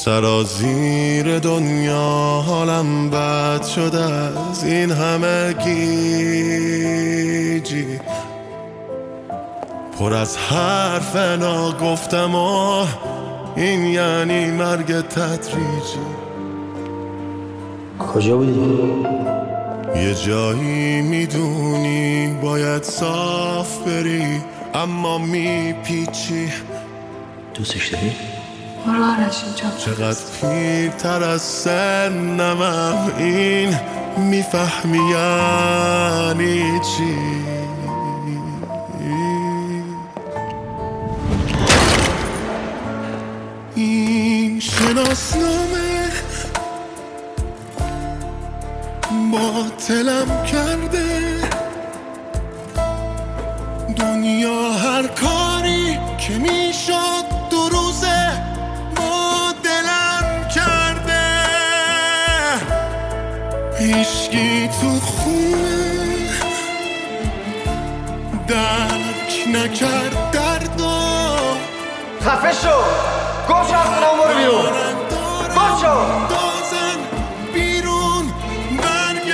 سرازیر دنیا حالم بد شده از این همه گیجی، پر از حرف ناگفتم و این یعنی مرگ تدریجی. کجا بودی؟ یه جایی میدونی باید صاف بری اما میپیچی. دوستش داری؟ آرشین جان چقدر پیرتر از سنمم این میفهمی یعنی چی. این شناسنامه باطلم کرده، دنیا هر کاری که میشد دو روزه با دلم کرده. هیچکی تو خونه درک نکرد دردو. خفه شو! گم شو از خونه برو بیرون! گم شو! دازن بیرون برگ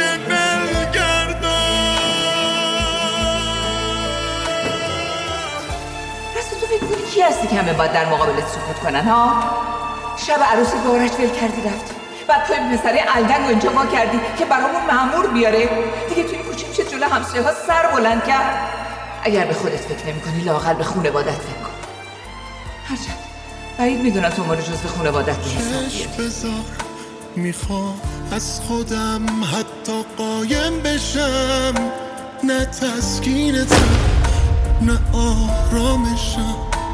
بلگردان. راستی تو فکر کنی کی هستی که همه باید در مقابلت سکوت کنن ها؟ شب عروسی به آرش ول کردی رفتی، بعد توی پسره الدنگ و اینجا ما کردی که برامون مأمور بیاره. دیگه توی کوچه میشه جلو همسایه ها سر بلند کرد. اگر به خودت فکر نمی کنی لااقل به خونوادت فکر کن. هرچند بعید میدونم تو ما رو جز به خونوادت به حساب بیاری. بذار میخوام از خودم حتی قایم بشم، نه تسکینتم نه آرامشم.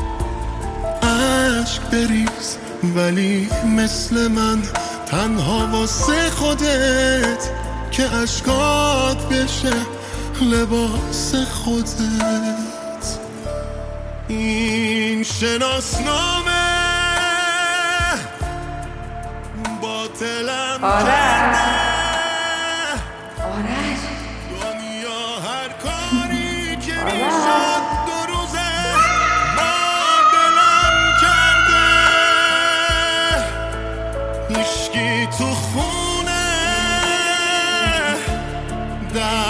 عشق بریز ولی مثل من تنها واسه خودت که عشقات بشه لباس خودت. این شناسنامه باطلم کرده، آرش دنیا هر کاری که میشد دو روزه با دلم کرده. هیچکی تو خونه